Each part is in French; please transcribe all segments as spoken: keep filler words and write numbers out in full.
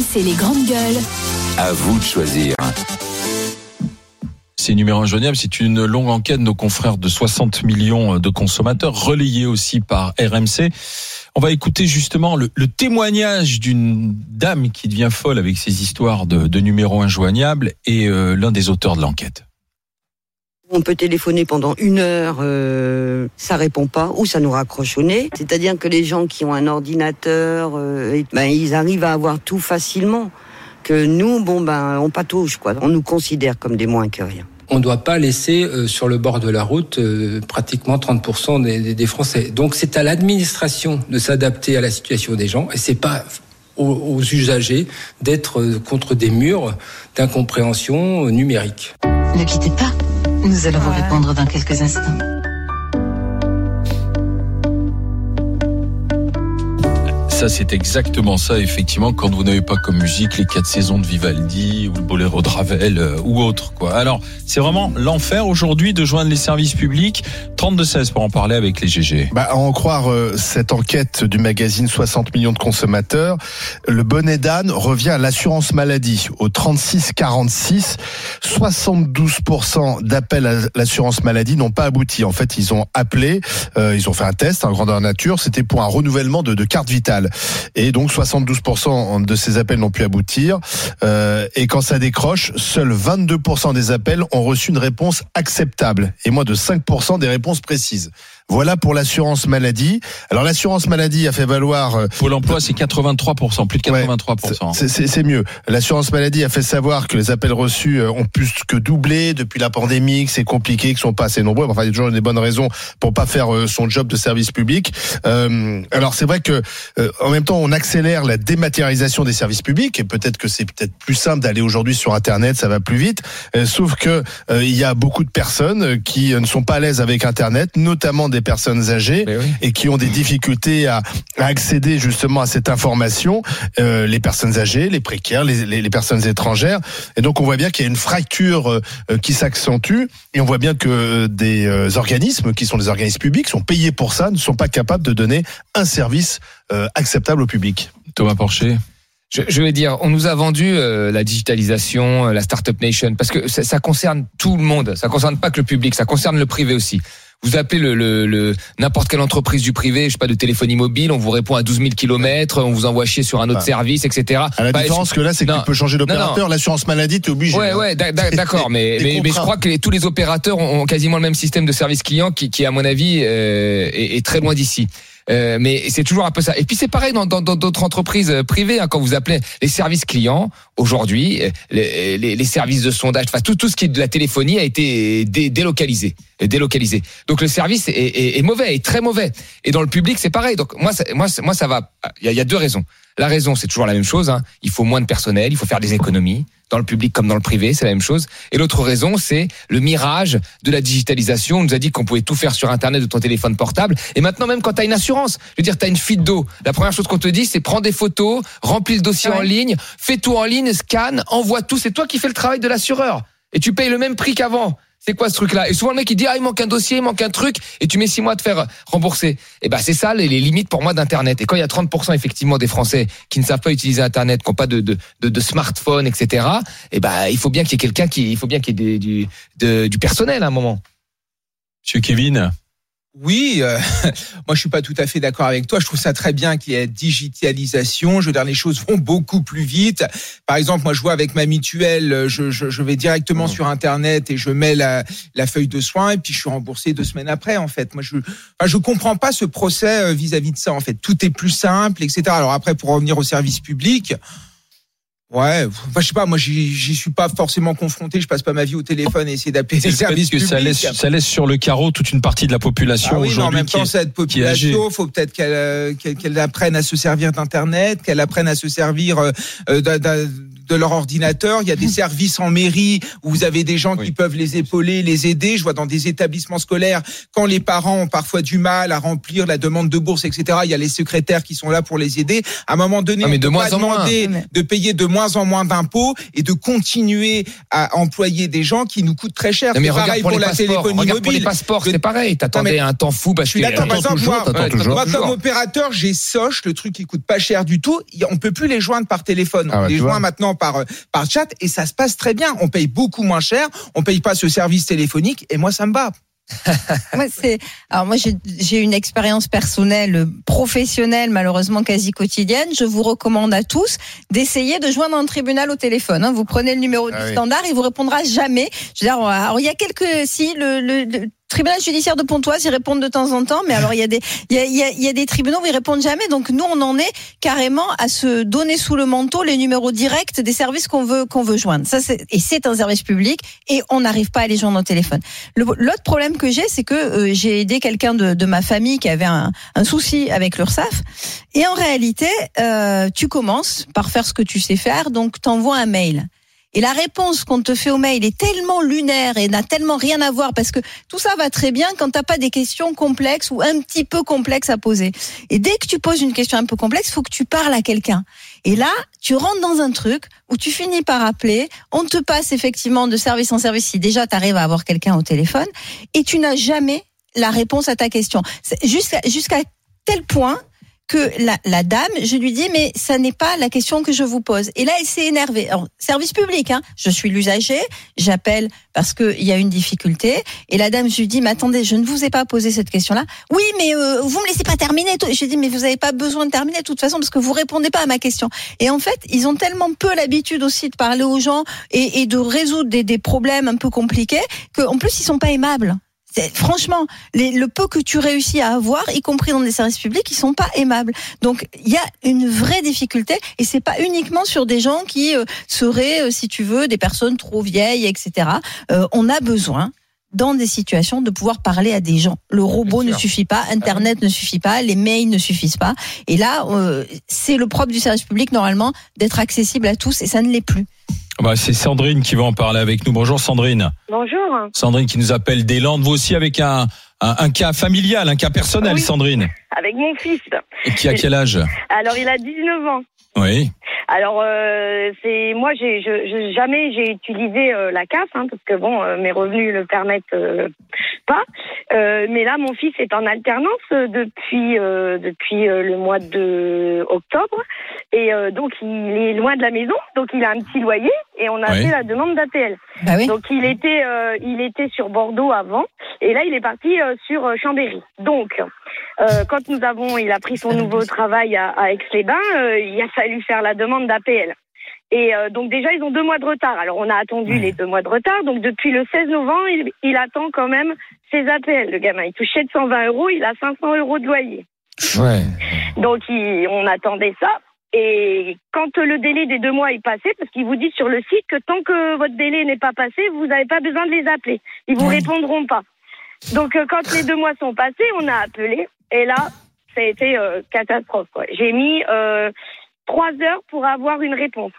C, les grandes gueules. À vous de choisir. Ces numéros injoignables, c'est une longue enquête de nos confrères de soixante millions de consommateurs, relayée aussi par R M C. On va écouter justement le, le témoignage d'une dame qui devient folle avec ses histoires de, de numéros injoignables et euh, l'un des auteurs de l'enquête. On peut téléphoner pendant une heure, euh, ça répond pas, ou ça nous raccroche au nez. C'est-à-dire que les gens qui ont un ordinateur, euh, ben, ils arrivent à avoir tout facilement. Que nous, bon ben, on patauge, quoi. On nous considère comme des moins que rien. On ne doit pas laisser euh, sur le bord de la route euh, pratiquement trente pour cent des, des, des Français. Donc c'est à l'administration de s'adapter à la situation des gens, et c'est pas aux, aux usagers d'être euh, contre des murs d'incompréhension euh, numérique. Ne quittez pas, nous allons vous répondre dans quelques instants. Ça, c'est exactement ça, effectivement, quand vous n'avez pas comme musique les quatre saisons de Vivaldi ou le boléro de Ravel euh, ou autre, quoi. Alors, c'est vraiment l'enfer aujourd'hui de joindre les services publics. trente-deux seize pour en parler avec les G G. Bah, à en croire euh, cette enquête du magazine soixante millions de consommateurs, le bonnet d'âne revient à l'assurance maladie au trente-six quarante-six. soixante-douze pour cent d'appels à l'assurance maladie n'ont pas abouti. En fait, ils ont appelé, euh, ils ont fait un test, en grandeur nature, c'était pour un renouvellement de, de carte vitale. Et donc soixante-douze pour cent de ces appels n'ont pu aboutir. Euh, et quand ça décroche, seuls vingt-deux pour cent des appels ont reçu une réponse acceptable et moins de cinq pour cent des réponses précises. Voilà pour l'assurance maladie. Alors l'assurance maladie a fait valoir... Euh, Pôle emploi, c'est quatre-vingt-trois pour cent, plus de quatre-vingt-trois pour cent. Ouais, c'est, c'est, c'est mieux. L'assurance maladie a fait savoir que les appels reçus ont plus que doublé depuis la pandémie, que c'est compliqué, qu'ils sont pas assez nombreux. Enfin, il y a toujours des bonnes raisons pour pas faire son job de service public. Euh, alors c'est vrai que euh, en même temps, on accélère la dématérialisation des services publics, et peut-être que c'est peut-être plus simple d'aller aujourd'hui sur Internet, ça va plus vite. Euh, sauf que euh, il y a beaucoup de personnes qui ne sont pas à l'aise avec Internet, notamment des personnes âgées, oui. et qui ont des difficultés à, à accéder justement à cette information. Euh, les personnes âgées, les précaires, les, les, les personnes étrangères. Et donc on voit bien qu'il y a une fracture euh, qui s'accentue, et on voit bien que des euh, organismes qui sont des organismes publics sont payés pour ça, ne sont pas capables de donner un service euh, acceptable au public. Thomas Porcher. Je, je vais dire, on nous a vendu euh, la digitalisation, euh, la Startup Nation, parce que ça, ça concerne tout le monde. Ça concerne pas que le public, ça concerne le privé aussi. Vous appelez le, le, le n'importe quelle entreprise du privé, je sais pas, de téléphonie mobile, on vous répond à douze mille kilomètres, on vous envoie chier sur un autre ah. service, et cetera. À la bah, différence je... que là, c'est que non, tu peux changer d'opérateur. Non, non. L'assurance maladie, t'es obligé. Ouais, ouais, d'accord, mais mais, mais je crois que les, tous les opérateurs ont quasiment le même système de service client qui, qui à mon avis, euh, est, est très loin d'ici. Euh, mais c'est toujours un peu ça. Et puis c'est pareil dans dans d'autres entreprises privées, hein, quand vous appelez les services clients aujourd'hui, les, les, les services de sondage, enfin tout tout ce qui est de la téléphonie a été dé, délocalisé, délocalisé. Donc le service est, est, est mauvais, est très mauvais. Et dans le public c'est pareil. Donc moi ça, moi moi ça va. Il y a, il y a deux raisons. La raison c'est toujours la même chose. Hein. Il faut moins de personnel, il faut faire des économies. Dans le public comme dans le privé, c'est la même chose. Et l'autre raison, c'est le mirage de la digitalisation. On nous a dit qu'on pouvait tout faire sur Internet de ton téléphone portable. Et maintenant, même quand tu as une assurance, je veux dire, tu as une fuite d'eau. La première chose qu'on te dit, c'est prends des photos, remplis le dossier ouais. en ligne, fais tout en ligne, scanne, envoie tout. C'est toi qui fais le travail de l'assureur. Et tu payes le même prix qu'avant. C'est quoi ce truc-là? Et souvent le mec il dit ah il manque un dossier, il manque un truc, et tu mets six mois à te faire rembourser. Et ben c'est ça les, les limites pour moi d'Internet. Et quand il y a trente pour cent effectivement des Français qui ne savent pas utiliser Internet, qui n'ont pas de, de, de, de smartphone, et cetera. Et ben il faut bien qu'il y ait quelqu'un qui, il faut bien qu'il y ait des, du, de, du personnel à un moment. Monsieur Kevin. Oui, euh, moi je suis pas tout à fait d'accord avec toi. Je trouve ça très bien qu'il y ait digitalisation. Je veux dire, les choses vont beaucoup plus vite. Par exemple, moi je vois avec ma mutuelle, je, je, je vais directement mmh. sur Internet et je mets la, la feuille de soins et puis je suis remboursé deux semaines après. En fait, moi je, enfin, je comprends pas ce procès vis-à-vis de ça. En fait, tout est plus simple, et cetera. Alors après, pour revenir au service public. Ouais, enfin, je sais pas, moi j'y, j'y suis pas forcément confronté, je passe pas ma vie au téléphone et essayer d'appeler des services que publics. Ça laisse, ça laisse sur le carreau toute une partie de la population ah oui, aujourd'hui. Mais en même temps, est, cette population, faut peut-être qu'elle, qu'elle, qu'elle apprenne à se servir d'Internet, qu'elle apprenne à se servir euh, d'un, d'un de leur ordinateur. Il y a des services en mairie où vous avez des gens oui. qui peuvent les épauler, les aider. Je vois dans des établissements scolaires, quand les parents ont parfois du mal à remplir la demande de bourse, et cetera, il y a les secrétaires qui sont là pour les aider. À un moment donné, ah, mais on de peut moins pas en demander moins. de payer de moins en moins d'impôts et de continuer à employer des gens qui nous coûtent très cher. Non, mais c'est regarde pareil pour, pour les la passeports. téléphonie regarde mobile. Pour les passeports, c'est pareil. T'attendais un temps fou parce je suis que. d'accord. Par exemple, toujours, moi, t'attends ouais, toujours. moi toujours. comme opérateur, j'ai Soch, le truc qui coûte pas cher du tout. On peut plus les joindre par téléphone. Ah on ouais, les tu joint vois. maintenant par par chat et ça se passe très bien. On paye beaucoup moins cher. On paye pas ce service téléphonique et moi ça me va. Moi, c'est... Alors moi j'ai, j'ai une expérience personnelle, professionnelle, malheureusement quasi quotidienne. Je vous recommande à tous d'essayer de joindre un tribunal au téléphone. Hein. Vous prenez le numéro ah du oui. standard, il vous répondra jamais. Je veux dire, alors il y a quelques, si le, le, le tribunal judiciaire de Pontoise, ils répondent de temps en temps, mais alors il y a des, il y a, il y a, il y a des tribunaux où ils répondent jamais. Donc nous, on en est carrément à se donner sous le manteau les numéros directs des services qu'on veut qu'on veut joindre. Ça, c'est, et c'est un service public et on n'arrive pas à les joindre au téléphone. Le, l'autre problème que j'ai, c'est que euh, j'ai aidé quelqu'un de, de ma famille qui avait un, un souci avec l'URSSAF. Et en réalité, euh, tu commences par faire ce que tu sais faire, donc t'envoies un mail. Et la réponse qu'on te fait au mail est tellement lunaire et n'a tellement rien à voir parce que tout ça va très bien quand t'as pas des questions complexes ou un petit peu complexes à poser. Et dès que tu poses une question un peu complexe, il faut que tu parles à quelqu'un. Et là, tu rentres dans un truc où tu finis par appeler, on te passe effectivement de service en service si déjà t'arrives à avoir quelqu'un au téléphone et tu n'as jamais la réponse à ta question. C'est jusqu'à, jusqu'à tel point que la, la dame, je lui dis, mais ça n'est pas la question que je vous pose. Et là, elle s'est énervée. Alors, service public, hein. Je suis l'usager, j'appelle parce qu'il y a une difficulté. Et la dame, je lui dis, mais attendez, je ne vous ai pas posé cette question-là. Oui, mais euh, vous me laissez pas terminer. Je lui dis, mais vous n'avez pas besoin de terminer de toute façon parce que vous répondez pas à ma question. Et en fait, ils ont tellement peu l'habitude aussi de parler aux gens et, et de résoudre des, des problèmes un peu compliqués qu'en plus, ils sont pas aimables. C'est, franchement, les, le peu que tu réussis à avoir, y compris dans des services publics, ils sont pas aimables. Donc, il y a une vraie difficulté, et c'est pas uniquement sur des gens qui euh, seraient, euh, si tu veux, des personnes trop vieilles, et cetera. Euh, on a besoin, dans des situations, de pouvoir parler à des gens. Le robot ne suffit pas, Internet ah oui. ne suffit pas, les mails ne suffisent pas. Et là, euh, c'est le propre du service public, normalement, d'être accessible à tous, et ça ne l'est plus. Bah, c'est Sandrine qui va en parler avec nous. Bonjour Sandrine. Bonjour. Sandrine qui nous appelle des Landes, vous aussi avec un, un, un cas familial, un cas personnel, oui, Sandrine. Avec mon fils. Et qui a quel âge? Alors il a dix-neuf ans. Oui. Alors euh, c'est moi j'ai je, je jamais j'ai utilisé euh, la C A F hein, parce que bon euh, mes revenus le permettent euh, pas. Euh, mais là mon fils est en alternance euh, depuis euh, depuis euh, le mois de octobre et euh, donc il est loin de la maison, donc il a un petit loyer et on a oui. fait la demande d'A P L. Bah oui. Donc il était euh, il était sur Bordeaux avant et là il est parti euh, sur euh, Chambéry. Donc euh, quand nous avons il a pris son nouveau travail à, à Aix-les-Bains, euh, il a fallu faire la demande d'A P L. Et euh, donc déjà, ils ont deux mois de retard. Alors, on a attendu les deux mois de retard. Donc, depuis le seize novembre, il, il attend quand même ses A P L. Le gamin, il touche sept cent vingt euros, il a cinq cents euros de loyer. Ouais. Donc, il, on attendait ça. Et quand le délai des deux mois est passé, parce qu'ils vous disent sur le site que tant que votre délai n'est pas passé, vous n'avez pas besoin de les appeler. Ils vous ouais. répondront pas. Donc, euh, quand les deux mois sont passés, on a appelé. Et là, ça a été euh, catastrophe, quoi. J'ai mis euh, trois heures pour avoir une réponse.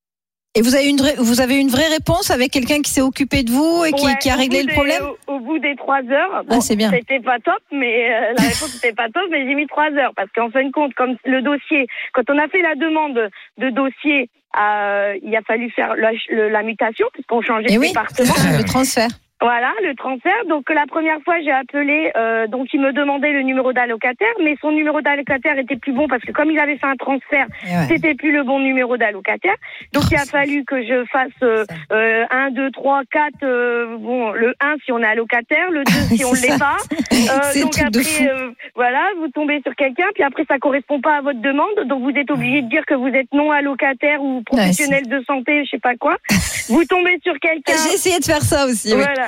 Et vous avez une vous avez une vraie réponse avec quelqu'un qui s'est occupé de vous et qui, ouais, qui a réglé le problème des, au, au bout des trois heures, bon, ah, c'est bien. C'était pas top, mais euh, la réponse n'était pas top, mais j'ai mis trois heures parce qu'en fin de compte, comme le dossier, quand on a fait la demande de dossier, euh, il a fallu faire la, le, la mutation puisqu'on changeait et de oui, département. Le transfert. Voilà, le transfert. Donc la première fois, j'ai appelé, euh, donc il me demandait le numéro d'allocataire, mais son numéro d'allocataire était plus bon parce que comme il avait fait un transfert, ouais. c'était plus le bon numéro d'allocataire. Donc il a fallu que je fasse euh, euh, un, deux, trois, quatre. Euh, bon, le un si on est allocataire, le deux si on ne l'est pas. Euh, donc après, euh, voilà, vous tombez sur quelqu'un, puis après ça correspond pas à votre demande, donc vous êtes obligé de dire que vous êtes non allocataire ou professionnel ouais, de santé, je sais pas quoi. Vous tombez sur quelqu'un. J'ai essayé de faire ça aussi. Voilà. Oui.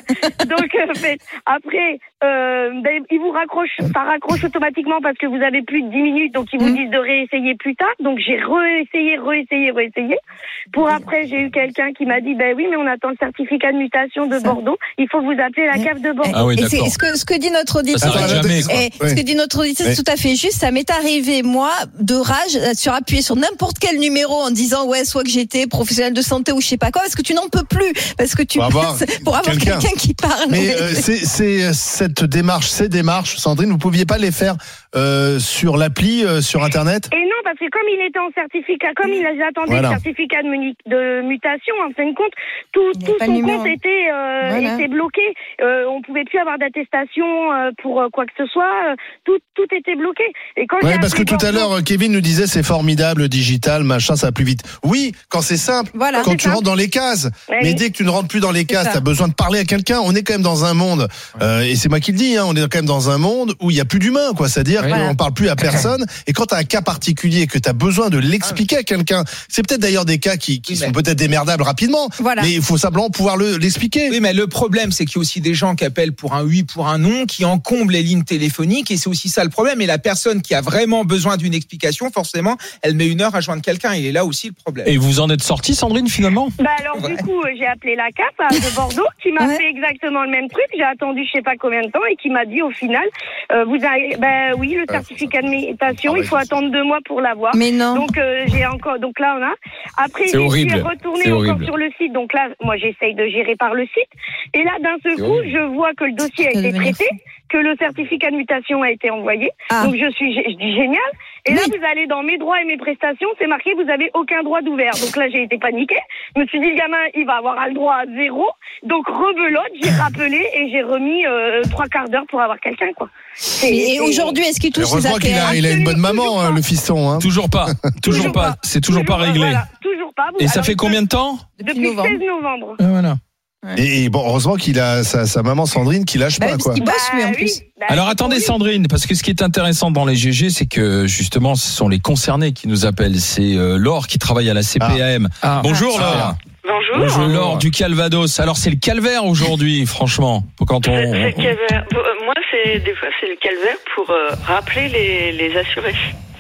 Donc, euh, fait, après, euh, ben, ils vous raccrochent, ça raccroche automatiquement parce que vous avez plus de dix minutes, donc ils vous mmh. disent de réessayer plus tard. Donc, j'ai réessayé, réessayé, réessayé. Pour après, j'ai eu quelqu'un qui m'a dit, ben oui, mais on attend le certificat de mutation de ça. Bordeaux. Il faut vous appeler la cave de Bordeaux. Ah oui, et d'accord. c'est, ce que, ce que dit notre auditeur, ça jamais, et, oui. ce que dit notre auditeur, c'est oui. tout à fait juste. Ça m'est arrivé, moi, de rage, sur appuyer sur n'importe quel numéro en disant, ouais, soit que j'étais professionnel de santé ou je sais pas quoi, parce que tu n'en peux plus, parce que tu pour avoir, pour avoir quelqu'un. quelqu'un qui parle. Mais euh, c'est, c'est cette démarche, ces démarches, Sandrine, vous pouviez pas les faire euh, sur l'appli, euh, sur Internet? Et non, parce que comme il était en certificat, comme il attendait voilà. le certificat de, muni- de mutation, en fin de compte, tout, tout son compte était, euh, voilà. était bloqué. Euh, on pouvait plus avoir d'attestation euh, pour euh, quoi que ce soit. Euh, tout, tout était bloqué. Et quand ouais, parce que tout à l'heure, Kevin nous disait c'est formidable, le digital, machin, ça va plus vite. Oui, quand c'est simple, voilà, quand c'est tu simple. rentres dans les cases. Ouais, mais oui. dès que tu ne rentres plus dans les cases, tu as besoin de parler à quelqu'un. On est quand même dans un monde, euh, et c'est moi qui le dis, hein, on est quand même dans un monde où il n'y a plus d'humain, quoi. C'est-à-dire voilà. qu'on parle plus à personne. Et quand tu as un cas particulier, que tu as besoin de l'expliquer à quelqu'un, c'est peut-être d'ailleurs des cas qui, qui oui, sont peut-être démerdables rapidement, voilà. mais il faut simplement pouvoir le, l'expliquer. Oui, mais le problème, c'est qu'il y a aussi des gens qui appellent pour un oui, pour un non, qui encombrent les lignes téléphoniques, et c'est aussi ça le problème. Et la personne qui a vraiment besoin d'une explication, forcément, elle met une heure à joindre quelqu'un. Il est là aussi le problème. Et vous en êtes sortie, Sandrine, finalement? Bah alors, ouais. du coup, j'ai appelé la C A P de Bordeaux, qui m'a ouais. fait exactement le même truc. J'ai attendu je sais pas combien de temps, et qui m'a dit au final, euh, vous avez, bah oui, le certificat de mutation, il faut attendre deux mois pour l'avoir. Mais non. Donc euh, j'ai encore, donc là on a. Après, c'est je horrible. suis retournée c'est encore horrible. sur le site. Donc là, moi j'essaye de gérer par le site. Et là, d'un seul c'est coup, horrible. je vois que le dossier a été traité, que le certificat de mutation a été envoyé. Ah. Donc je suis, je dis génial. Et oui. là, vous allez dans mes droits et mes prestations, c'est marqué, vous avez aucun droit d'ouvert. Donc là, j'ai été paniquée. Je me suis dit, le gamin, il va avoir le droit à zéro. Donc rebelote, j'ai rappelé et j'ai remis euh, trois quarts d'heure pour avoir quelqu'un, quoi. C'est, et c'est... aujourd'hui, est-ce qu'il touche ses heureusement qu'il a, il a une bonne maman, hein, le fiston. Hein. Toujours pas. Toujours, toujours pas. pas. C'est toujours, toujours pas réglé. Voilà, toujours pas. Et Alors, ça fait combien de temps? Depuis novembre. seize novembre. Et voilà. Ouais. Et bon, heureusement qu'il a sa, sa maman Sandrine qui lâche bah, pas, quoi. Il bosse lui en plus. Oui, bah, Alors attendez Sandrine, parce que ce qui est intéressant dans les G G, c'est que justement, ce sont les concernés qui nous appellent. C'est euh, Laure qui travaille à la C P A M. Ah. Ah. Bonjour ah. Laure. Bonjour. Bonjour Laure du Calvados. Alors c'est le calvaire aujourd'hui, franchement. Quand on, c'est, c'est le calvaire. Moi, c'est des fois c'est le calvaire pour euh, rappeler les, les assurés.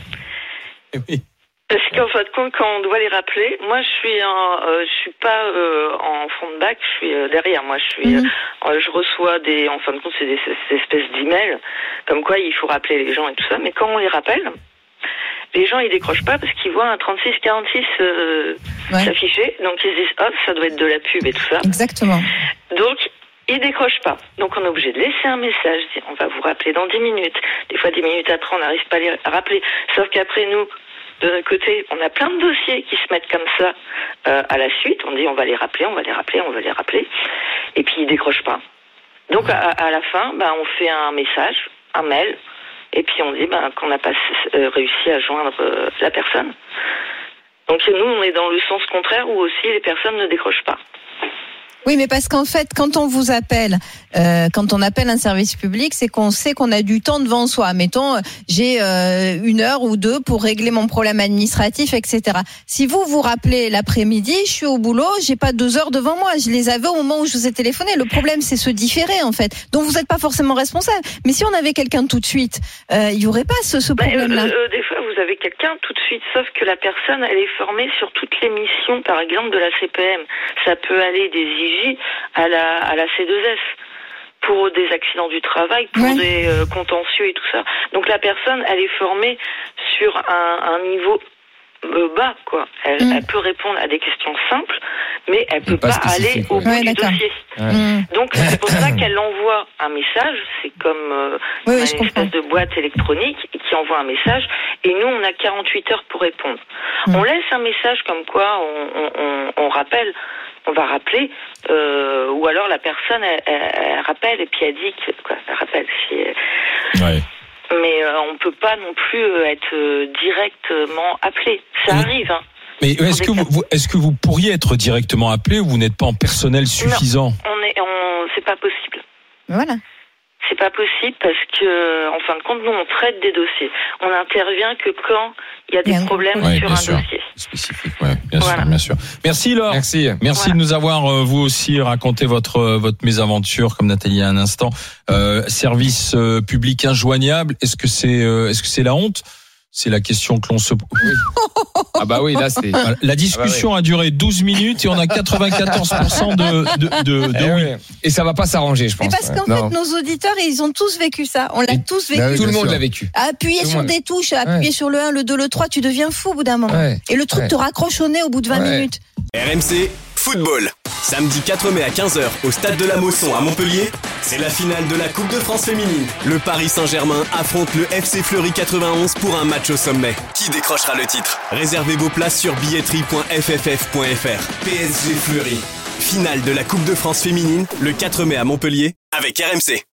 Oui. Parce qu'en fin de compte, quand on doit les rappeler, moi je suis en, euh, je suis pas euh, en fond de bac, je suis euh, derrière. Moi je suis, mmh. euh, je reçois des, en fin de compte, c'est des, des espèces d'emails comme quoi il faut rappeler les gens et tout ça. Mais quand on les rappelle, les gens ils décrochent pas parce qu'ils voient un trente-six quarante-six euh, ouais. s'afficher, donc ils se disent oh ça doit être de la pub et tout ça. Exactement. Donc ils décrochent pas. Donc on est obligé de laisser un message, dire on va vous rappeler dans dix minutes. Des fois dix minutes après on n'arrive pas à les rappeler. Sauf qu'après nous, de notre côté, on a plein de dossiers qui se mettent comme ça euh, à la suite. On dit on va les rappeler, on va les rappeler, on va les rappeler. Et puis ils décrochent pas. Donc à, à la fin, bah, on fait un message, un mail, et puis on dit bah, qu'on n'a pas euh, réussi à joindre euh, la personne. Donc nous, on est dans le sens contraire où aussi les personnes ne décrochent pas. Oui, mais parce qu'en fait, quand on vous appelle, euh, quand on appelle un service public, c'est qu'on sait qu'on a du temps devant soi. Mettons, j'ai euh, une heure ou deux pour régler mon problème administratif, et cetera. Si vous vous rappelez l'après-midi, je suis au boulot, j'ai pas deux heures devant moi. Je les avais au moment où je vous ai téléphoné. Le problème, c'est se différer, en fait. Donc, vous n'êtes pas forcément responsable. Mais si on avait quelqu'un tout de suite, euh, il y aurait pas ce, ce problème-là. Euh, euh, des fois, vous avez quelqu'un tout de suite, sauf que la personne, elle est formée sur toutes les missions, par exemple, de la C P M. Ça peut aller des I J à la, à la C deux S. Pour des accidents du travail, pour ouais. des euh, contentieux et tout ça. Donc la personne, elle est formée sur un, un niveau euh, bas, quoi. Elle, mmh. elle peut répondre à des questions simples, mais elle peut pas, pas aller au bout ouais, du d'accord. dossier. Ouais. Mmh. Donc c'est pour ça qu'elle envoie un message. C'est comme euh, oui, une oui, espèce de boîte électronique qui envoie un message. Et nous, on a quarante-huit heures pour répondre. Mmh. On laisse un message comme quoi on, on, on, on rappelle. On va rappeler, euh, ou alors la personne elle, elle, elle rappelle et puis elle dit que quoi, elle rappelle. Si elle... ouais. Mais euh, on peut pas non plus être euh, directement appelé. Ça oui. arrive. Hein. Mais est-ce que vous, vous, est-ce que vous pourriez être directement appelé ou vous n'êtes pas en personnel suffisant? Non, on est, on, c'est pas possible. Voilà. c'est pas possible parce que, en fin de compte, nous, on traite des dossiers. On n'intervient que quand il y a des bien problèmes ouais, sur un sûr. dossier. Spécifique, ouais, bien voilà. sûr, bien sûr. Merci Laure. Merci. Merci voilà. de nous avoir euh, vous aussi raconté votre euh, votre mésaventure, comme Nathalie a un instant. Euh, service euh, public injoignable. Est-ce que c'est euh, est-ce que c'est la honte? C'est la question que l'on se pose. Oui. Ah bah oui, là c'est. La discussion ah bah oui. a duré douze minutes et on a quatre-vingt-quatorze pour cent de de, de, de eh oui. oui. Et ça va pas s'arranger, je pense. Mais parce qu'en ouais. fait, non. nos auditeurs, ils ont tous vécu ça. On l'a et tous vécu. Bah oui, tout le monde l'a vécu. Appuyer sur des touches, appuyer ouais. sur le un, le deux, le trois, tu deviens fou au bout d'un moment. Ouais. Et le truc ouais. te raccroche au nez au bout de vingt ouais. minutes. R M C Football. Samedi quatre mai à quinze heures au stade de la Mosson à Montpellier, c'est la finale de la Coupe de France féminine. Le Paris Saint-Germain affronte le F C Fleury quatre-vingt-onze pour un match au sommet. Qui décrochera le titre? Réservez vos places sur billetterie point f f f point f r. P S G Fleury. Finale de la Coupe de France féminine le quatre mai à Montpellier avec R M C.